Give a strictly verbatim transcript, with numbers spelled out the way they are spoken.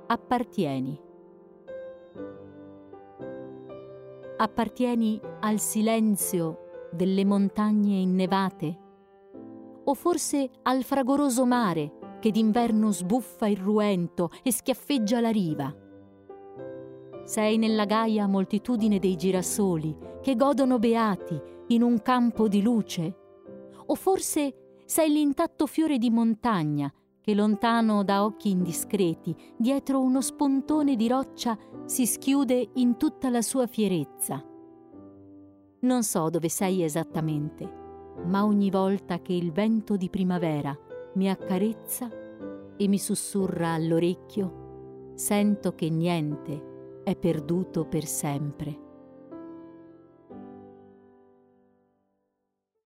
appartieni. Appartieni al silenzio delle montagne innevate? O forse al fragoroso mare che d'inverno sbuffa irruento e schiaffeggia la riva? Sei nella gaia moltitudine dei girasoli che godono beati in un campo di luce? O forse sei l'intatto fiore di montagna che lontano da occhi indiscreti, dietro uno spuntone di roccia, si schiude in tutta la sua fierezza? Non so dove sei esattamente, ma ogni volta che il vento di primavera mi accarezza e mi sussurra all'orecchio, sento che niente è perduto per sempre.